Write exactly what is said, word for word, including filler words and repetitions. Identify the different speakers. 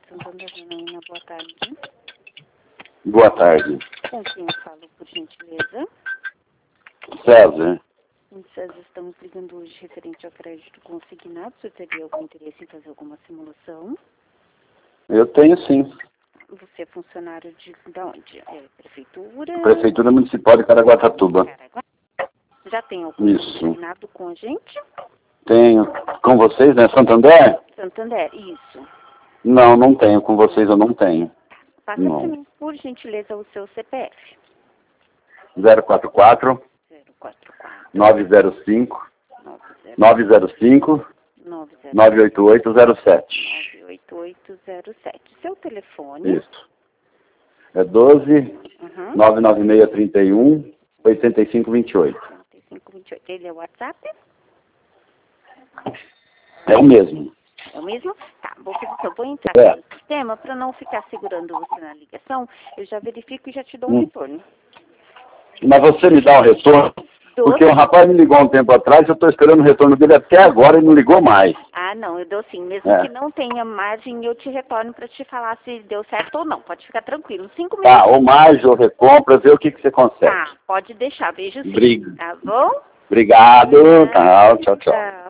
Speaker 1: de Santander, Janaína, boa tarde.
Speaker 2: Boa tarde.
Speaker 1: Com quem eu falo, por gentileza?
Speaker 2: César.
Speaker 1: César, estamos ligando hoje referente ao crédito consignado. Você teria algum interesse em fazer alguma simulação?
Speaker 2: Eu tenho sim.
Speaker 1: Você é funcionário de, de onde? É, prefeitura?
Speaker 2: Prefeitura Municipal de Caraguatatuba.
Speaker 1: Caraguá. Já tem algum
Speaker 2: Isso.
Speaker 1: consignado com a gente?
Speaker 2: Tenho. Com vocês, né? Santander?
Speaker 1: Santander, isso.
Speaker 2: Não, não tenho. Com vocês eu não tenho.
Speaker 1: Passa
Speaker 2: Não.
Speaker 1: para mim, por gentileza, o seu C P F.
Speaker 2: zero quatro quatro,
Speaker 1: zero quatro quatro,
Speaker 2: nove zero cinco,
Speaker 1: nove zero
Speaker 2: nove zero cinco,
Speaker 1: nove zero
Speaker 2: nove oito oito zero sete.
Speaker 1: nove oito oito zero sete. Seu telefone?
Speaker 2: Isso. É doze,
Speaker 1: Uhum.
Speaker 2: nove nove seis, trinta e um, oitenta e cinco, vinte e oito.
Speaker 1: oitenta e cinco, vinte e oito. Ele é o WhatsApp?
Speaker 2: É o mesmo.
Speaker 1: É o mesmo? Tá, vou, eu vou entrar
Speaker 2: É.
Speaker 1: no sistema para não ficar segurando você na ligação. Eu já verifico e já te dou um
Speaker 2: Hum.
Speaker 1: retorno.
Speaker 2: Mas você me dá o retorno?
Speaker 1: Dou
Speaker 2: Porque
Speaker 1: sim.
Speaker 2: o rapaz me ligou um tempo atrás, eu estou esperando o retorno dele até agora e não ligou mais.
Speaker 1: Ah, não, eu dou sim. Mesmo
Speaker 2: É.
Speaker 1: que não tenha margem, eu te retorno para te falar se deu certo ou não. Pode ficar tranquilo. Cinco
Speaker 2: Tá,
Speaker 1: minutos.
Speaker 2: ou mais, ou recompra, ver o que, que você consegue.
Speaker 1: Tá, pode deixar. Beijo sim.
Speaker 2: Bri-
Speaker 1: Tá bom?
Speaker 2: Obrigado.
Speaker 1: Obrigada.
Speaker 2: Tchau, tchau, tchau.
Speaker 1: Tchau.